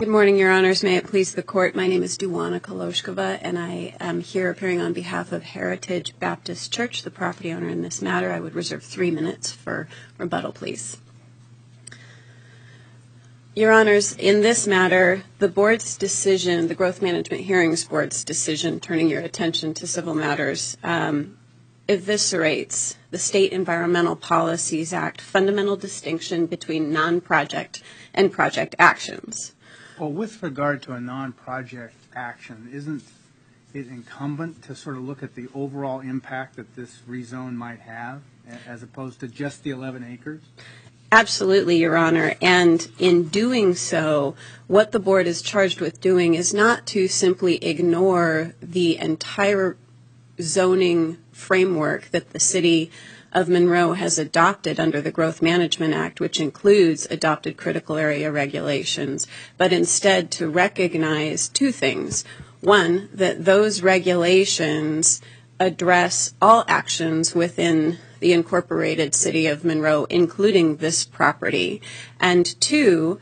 Good morning, Your Honors. May it please the Court, my name is Duwana Koloshkova, and I am here appearing on behalf of Heritage Baptist Church, the property owner in this matter. I would reserve 3 minutes for rebuttal, please. Your Honors, in this matter, the Board's decision, the Growth Management Hearings Board's decision, turning your attention to civil matters, eviscerates the State Environmental Policies Act fundamental distinction between non-project and project actions. Well, with regard to a non-project action, isn't it incumbent to sort of look at the overall impact that this rezone might have as opposed to just the 11 acres? Absolutely, Your Honor. And in doing so, what the Board is charged with doing is not to simply ignore the entire zoning framework that the City of Monroe has adopted under the Growth Management Act, which includes adopted critical area regulations, but instead to recognize two things. One, that those regulations address all actions within the incorporated City of Monroe, including this property. And two,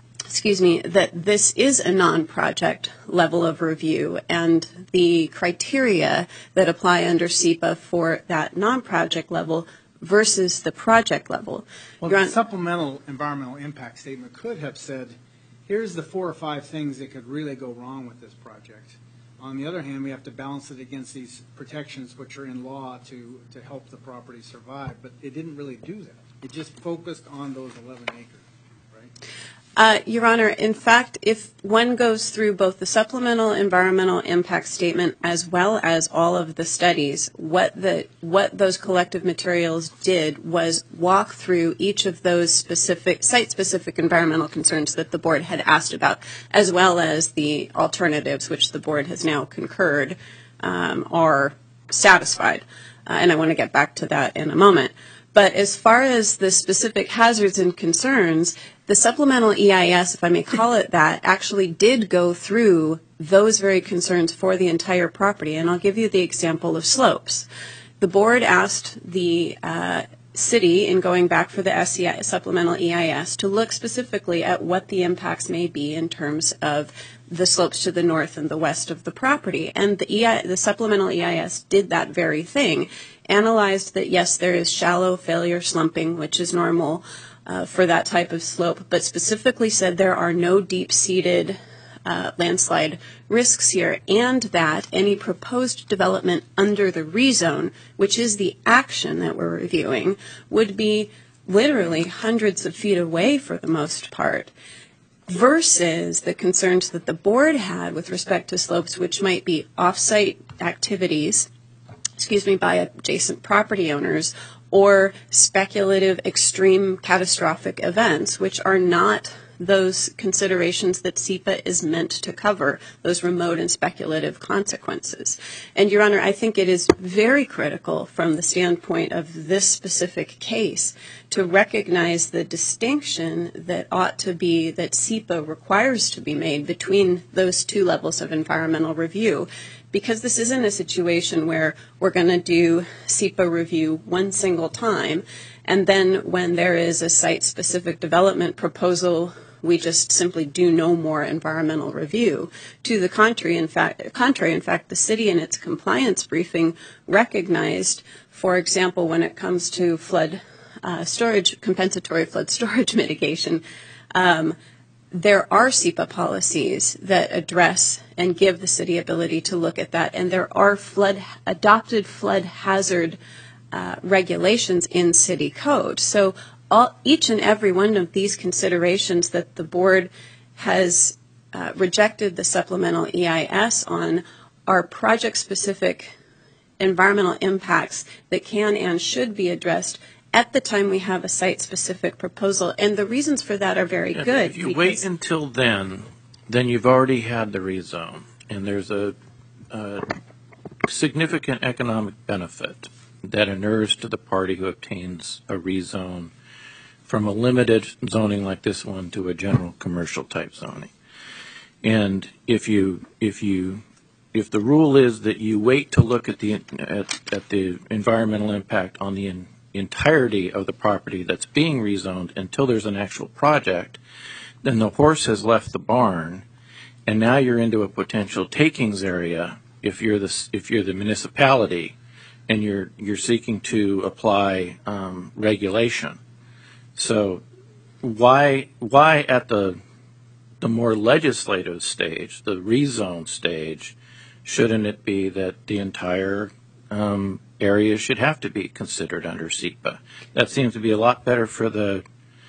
that this is a non-project level of review, and the criteria that apply under SEPA for that non-project level versus the project level. Well, the supplemental environmental impact statement could have said, here's the 4 or 5 things that could really go wrong with this project. On the other hand, we have to balance it against these protections which are in law to help the property survive, but it didn't really do that. It just focused on those 11 acres, right? Your Honor, in fact, if one goes through both the supplemental environmental impact statement as well as all of the studies, what those collective materials did was walk through each of those specific site-specific environmental concerns that the Board had asked about, as well as the alternatives which the Board has now concurred are satisfied. And I want to get back to that in a moment. But as far as the specific hazards and concerns, the supplemental EIS, if I may call it that, actually did go through those very concerns for the entire property. And I'll give you the example of slopes. The Board asked the City, in going back for the supplemental EIS, to look specifically at what the impacts may be in terms of the slopes to the north and the west of the property. And the supplemental EIS did that very thing. Analyzed that, yes, there is shallow failure slumping, which is normal for that type of slope, but specifically said there are no deep-seated landslide risks here, and that any proposed development under the rezone, which is the action that we're reviewing, would be literally hundreds of feet away for the most part, versus the concerns that the Board had with respect to slopes, which might be off-site activities by adjacent property owners, or speculative, extreme, catastrophic events, which are not those considerations that SEPA is meant to cover, those remote and speculative consequences. And, Your Honor, I think it is very critical from the standpoint of this specific case to recognize the distinction that ought to be, that SEPA requires to be made between those two levels of environmental review. Because this isn't a situation where we're going to do SEPA review one single time, and then when there is a site-specific development proposal, we just simply do no more environmental review. To the contrary, in fact, the City in its compliance briefing recognized, for example, when it comes to flood storage, compensatory flood storage mitigation, there are SEPA policies that address and give the City ability to look at that, and there are adopted flood hazard regulations in City Code. So each and every one of these considerations that the Board has rejected the supplemental EIS on are project-specific environmental impacts that can and should be addressed at the time we have a site-specific proposal. And the reasons for that are very good. If you wait until then you've already had the rezone, and there's a significant economic benefit that inures to the party who obtains a rezone from a limited zoning like this one to a general commercial type zoning. And if the rule is that you wait to look at the environmental impact on the entirety of the property that's being rezoned until there's an actual project, then the horse has left the barn, and now you're into a potential takings area if you're the municipality and you're seeking to apply regulation. So why at the more legislative stage, the rezone stage, shouldn't it be that the entire area should have to be considered under SEPA? That seems to be a lot better for the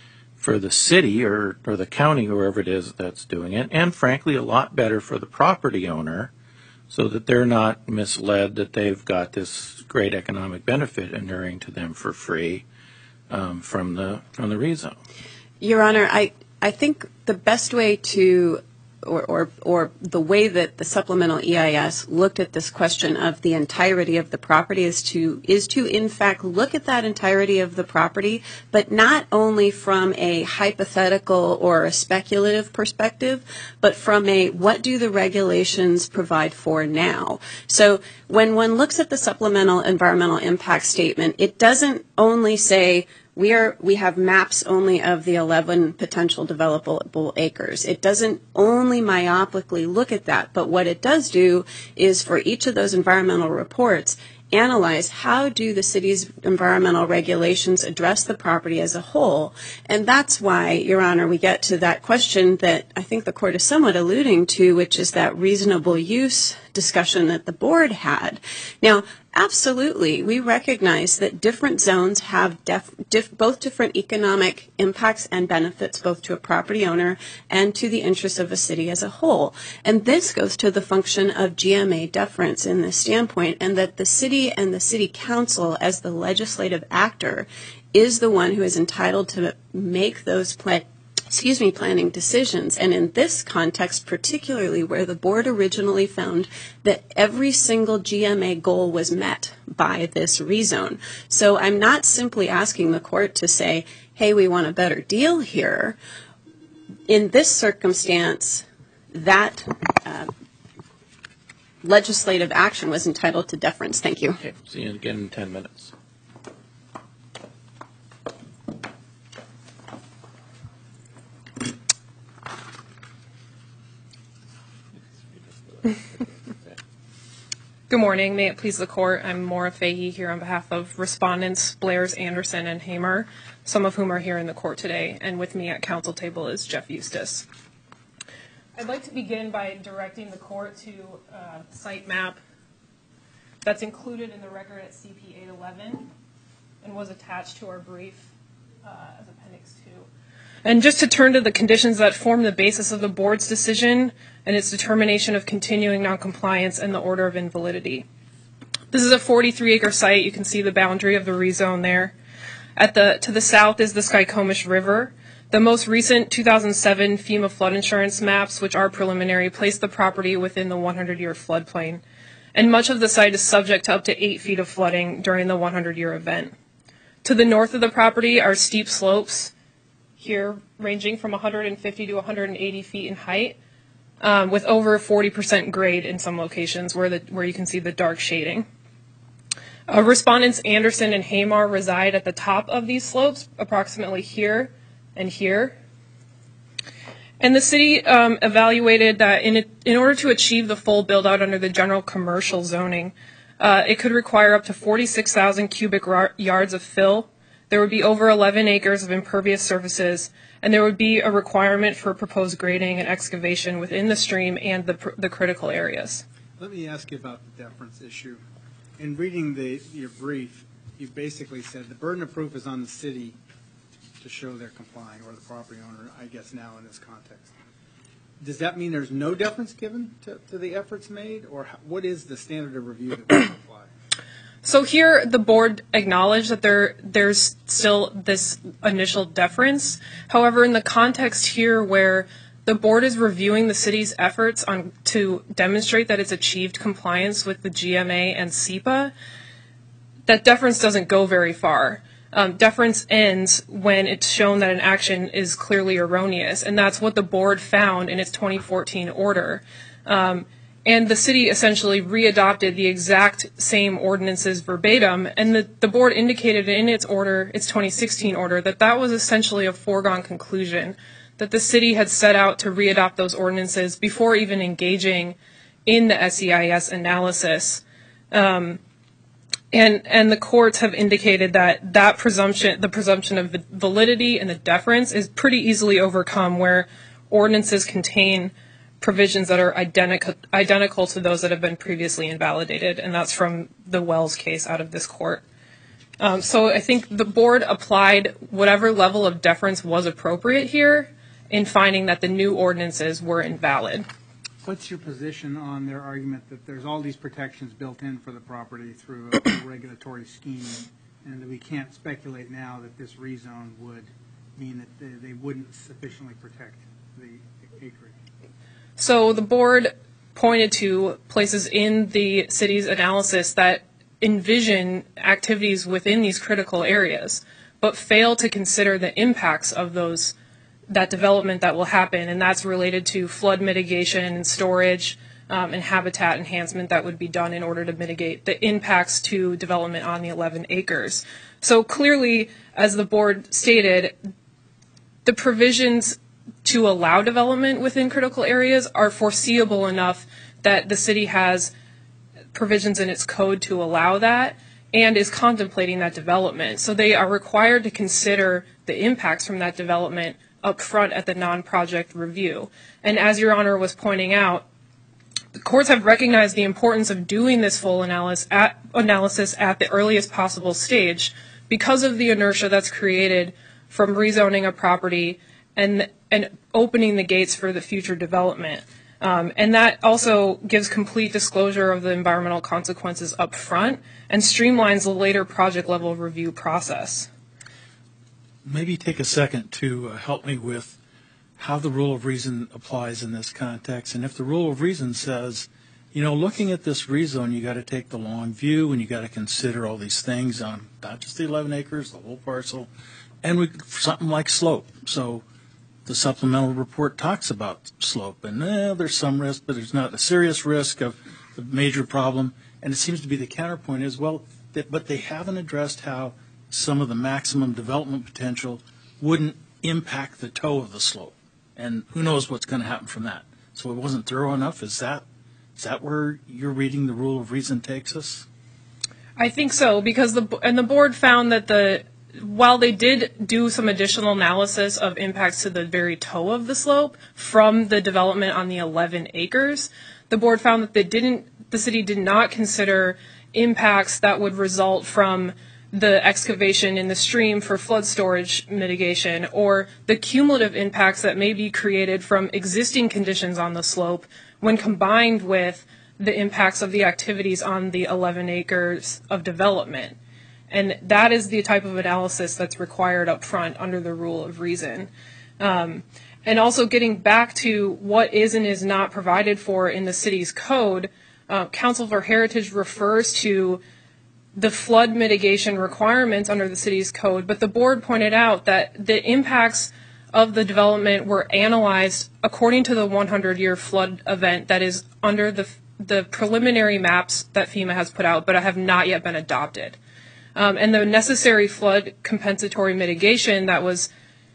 city or the county, whoever it is that's doing it, and frankly a lot better for the property owner, so that they're not misled that they've got this great economic benefit inuring to them for free from the rezone. Your Honor, I think the best way to, or the way that the supplemental EIS looked at this question of the entirety of the property is to in fact look at that entirety of the property, but not only from a hypothetical or a speculative perspective, but from a what do the regulations provide for now. So when one looks at the supplemental environmental impact statement, it doesn't only say we have maps only of the 11 potential developable acres. It doesn't only myopically look at that, but what it does do is for each of those environmental reports, analyze how do the city's environmental regulations address the property as a whole. And that's why, Your Honor, we get to that question that I think the court is somewhat alluding to, which is that reasonable use discussion that the board had. Now, absolutely, we recognize that different zones have both different economic impacts and benefits, both to a property owner and to the interests of a city as a whole. And this goes to the function of GMA deference in this standpoint, and that the city and the city council as the legislative actor is the one who is entitled to make those planning decisions. And in this context, particularly where the board originally found that every single GMA goal was met by this rezone. So I'm not simply asking the court to say, hey, we want a better deal here. In this circumstance, that legislative action was entitled to deference. Thank you. Okay, see you again in 10 minutes. Good morning. May it please the court. I'm Maura Fahey here on behalf of respondents Blairs, Anderson, and Hamer, some of whom are here in the court today. And with me at council table is Jeff Eustace. I'd like to begin by directing the court to a site map that's included in the record at CP 811 and was attached to our brief as Appendix 2. And just to turn to the conditions that form the basis of the board's decision and its determination of continuing noncompliance and the order of invalidity. This is a 43-acre site. You can see the boundary of the rezone there. To the south is the Skykomish River. The most recent 2007 FEMA flood insurance maps, which are preliminary, place the property within the 100-year floodplain. And much of the site is subject to up to 8 feet of flooding during the 100-year event. To the north of the property are steep slopes, here ranging from 150 to 180 feet in height, with over 40% grade in some locations where you can see the dark shading. Respondents Anderson and Hamer reside at the top of these slopes, approximately here and here. And the city evaluated that in order to achieve the full build-out under the general commercial zoning, it could require up to 46,000 cubic yards of fill. There would be over 11 acres of impervious surfaces, and there would be a requirement for proposed grading and excavation within the stream and the critical areas. Let me ask you about the deference issue. In reading your brief, you basically said the burden of proof is on the city to show they're complying, or the property owner, I guess now in this context. Does that mean there's no deference given to the efforts made, or what is the standard of review that we apply? So here, the board acknowledged that there's still this initial deference. However, in the context here where the board is reviewing the city's efforts to demonstrate that it's achieved compliance with the GMA and SEPA, that deference doesn't go very far. Deference ends when it's shown that an action is clearly erroneous, and that's what the board found in its 2014 order. And the city essentially readopted the exact same ordinances verbatim, and the board indicated in its order, its 2016 order, that was essentially a foregone conclusion, that the city had set out to readopt those ordinances before even engaging in the SEIS analysis. And the courts have indicated that the presumption of validity and the deference is pretty easily overcome where ordinances contain provisions that are identical to those that have been previously invalidated, and that's from the Wells case out of this court. So I think the board applied whatever level of deference was appropriate here in finding that the new ordinances were invalid. What's your position on their argument that there's all these protections built in for the property through a regulatory scheme, and that we can't speculate now that this rezone would mean that they wouldn't sufficiently protect the acreage? So the board pointed to places in the city's analysis that envision activities within these critical areas, but fail to consider the impacts of that development that will happen, and that's related to flood mitigation and storage and habitat enhancement that would be done in order to mitigate the impacts to development on the 11 acres. So clearly, as the board stated, the provisions to allow development within critical areas are foreseeable enough that the city has provisions in its code to allow that and is contemplating that development. So they are required to consider the impacts from that development up front at the non-project review. And as Your Honor was pointing out, the courts have recognized the importance of doing this full analysis at the earliest possible stage because of the inertia that's created from rezoning a property and opening the gates for the future development. And that also gives complete disclosure of the environmental consequences up front and streamlines the later project level review process. Maybe take a second to help me with how the rule of reason applies in this context. And if the rule of reason says, looking at this rezone, you got to take the long view and you got to consider all these things on not just the 11 acres, the whole parcel, and something like slope. So the supplemental report talks about slope, and there's some risk, but there's not a serious risk of a major problem. And it seems to be the counterpoint as well, but they haven't addressed how some of the maximum development potential wouldn't impact the toe of the slope. And who knows what's going to happen from that. So it wasn't thorough enough. Is that where you're reading the rule of reason takes us? I think so, because the board found that while they did do some additional analysis of impacts to the very toe of the slope from the development on the 11 acres, the board found that the city did not consider impacts that would result from the excavation in the stream for flood storage mitigation or the cumulative impacts that may be created from existing conditions on the slope when combined with the impacts of the activities on the 11 acres of development. And that is the type of analysis that's required up front under the rule of reason. And also getting back to what is and is not provided for in the city's code, Council for Heritage refers to the flood mitigation requirements under the city's code, but the board pointed out that the impacts of the development were analyzed according to the 100-year flood event that is under the preliminary maps that FEMA has put out, but have not yet been adopted. And the necessary flood compensatory mitigation that was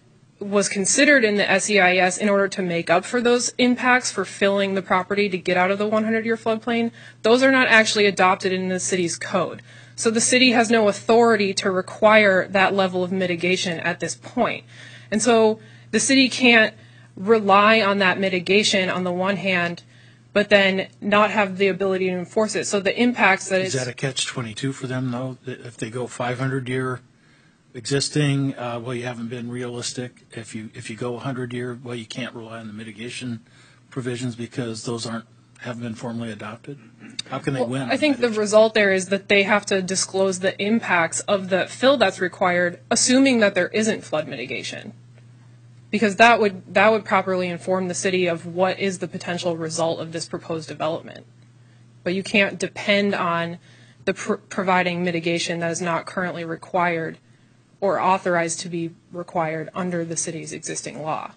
considered in the SEIS in order to make up for those impacts for filling the property to get out of the 100-year floodplain, those are not actually adopted in the city's code. So the city has no authority to require that level of mitigation at this point. And so the city can't rely on that mitigation on the one hand, but then not have the ability to enforce it. So the impacts that Is that a catch-22 for them, though? If they go 500-year existing, you haven't been realistic. If you go 100-year, you can't rely on the mitigation provisions because those haven't been formally adopted. How can they win? I think the result there is that they have to disclose the impacts of the fill that's required, assuming that there isn't flood mitigation, because that would properly inform the city of what is the potential result of this proposed development. But you can't depend on the providing mitigation that is not currently required or authorized to be required under the city's existing law.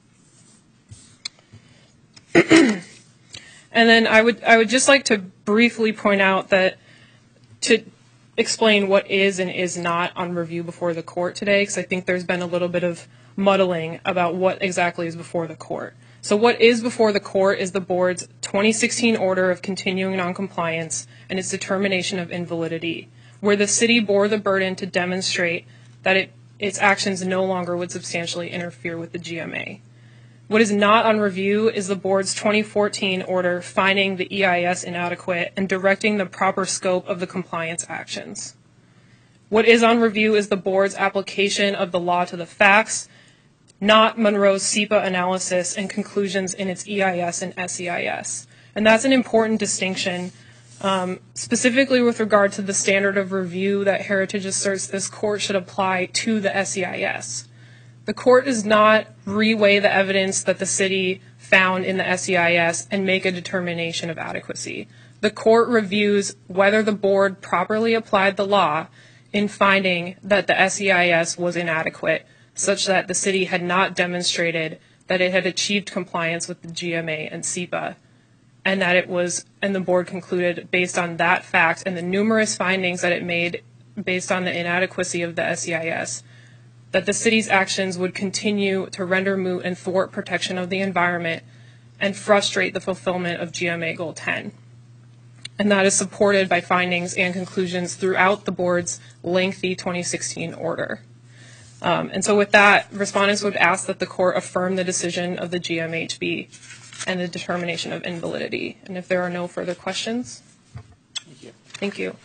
And then I would just like to briefly point out that to explain what is and is not on review before the court today, because I think there's been a little bit of muddling about what exactly is before the court. So what is before the court is the board's 2016 order of continuing noncompliance and its determination of invalidity, where the city bore the burden to demonstrate that its actions no longer would substantially interfere with the GMA. What is not on review is the board's 2014 order finding the EIS inadequate and directing the proper scope of the compliance actions. What is on review is the board's application of the law to the facts, not Monroe's SEPA analysis and conclusions in its EIS and SEIS. And that's an important distinction, specifically with regard to the standard of review that Heritage asserts this court should apply to the SEIS. The court does not reweigh the evidence that the city found in the SEIS and make a determination of adequacy. The court reviews whether the board properly applied the law in finding that the SEIS was inadequate, such that the city had not demonstrated that it had achieved compliance with the GMA and SEPA, and the board concluded based on that fact and the numerous findings that it made based on the inadequacy of the SEIS, that the city's actions would continue to render moot and thwart protection of the environment and frustrate the fulfillment of GMA Goal 10. And that is supported by findings and conclusions throughout the board's lengthy 2016 order. And so with that, respondents would ask that the court affirm the decision of the GMHB and the determination of invalidity. And if there are no further questions. Thank you.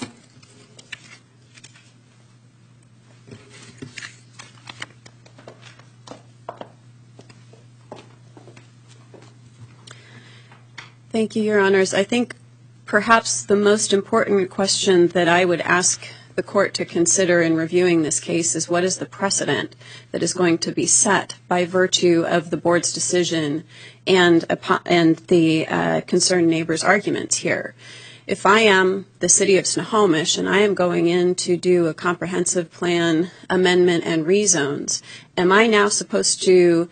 Thank you, Your Honors. I think perhaps the most important question that I would ask the court to consider in reviewing this case is what is the precedent that is going to be set by virtue of the board's decision and the concerned neighbor's arguments here. If I am the city of Snohomish and I am going in to do a comprehensive plan amendment and rezones, am I now supposed to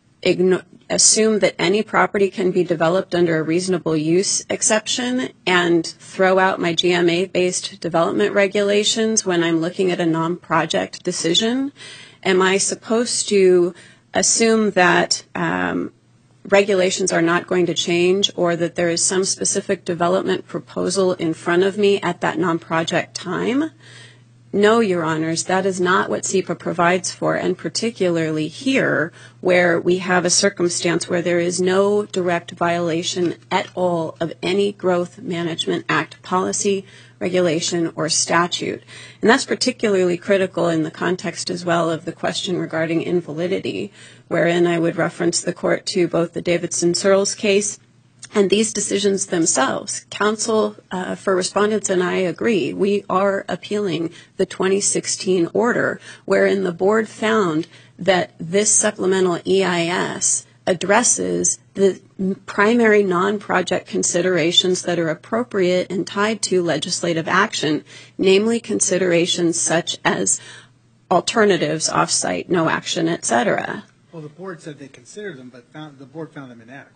assume that any property can be developed under a reasonable use exception and throw out my GMA-based development regulations when I'm looking at a non-project decision? Am I supposed to assume that regulations are not going to change or that there is some specific development proposal in front of me at that non-project time? No, Your Honors, that is not what SEPA provides for, and particularly here where we have a circumstance where there is no direct violation at all of any Growth Management Act policy, regulation, or statute. And that's particularly critical in the context as well of the question regarding invalidity, wherein I would reference the court to both the Davidson-Searles case and these decisions themselves. Counsel for respondents and I agree. We are appealing the 2016 order wherein the board found that this supplemental EIS addresses the primary non-project considerations that are appropriate and tied to legislative action, namely considerations such as alternatives, off-site, no action, etc. Well, the board said they considered them, but the board found them inadequate.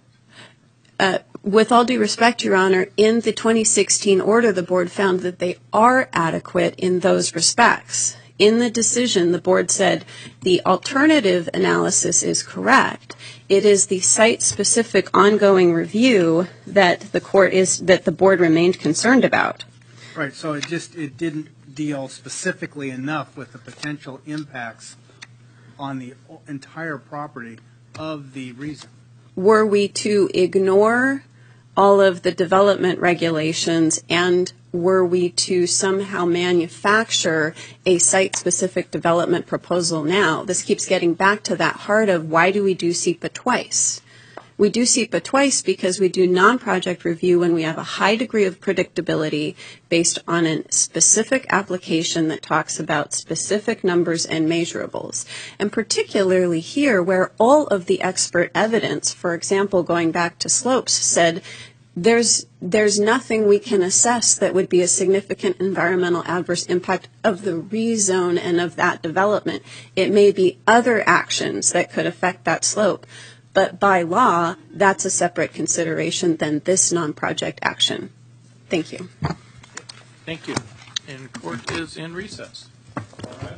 With all due respect, Your Honor, in the 2016 order, the board found that they are adequate in those respects. In the decision, the board said the alternative analysis is correct. It is the site-specific ongoing review that the board remained concerned about. Right. So it didn't deal specifically enough with the potential impacts on the entire property of the rezone. Were we to ignore all of the development regulations and were we to somehow manufacture a site-specific development proposal now, this keeps getting back to that heart of why do we do SEPA twice? We do SEPA twice because we do non-project review when we have a high degree of predictability based on a specific application that talks about specific numbers and measurables. And particularly here where all of the expert evidence, for example, going back to slopes, said there's nothing we can assess that would be a significant environmental adverse impact of the rezone and of that development. It may be other actions that could affect that slope. But by law, that's a separate consideration than this non-project action. Thank you. Thank you. And court is in recess.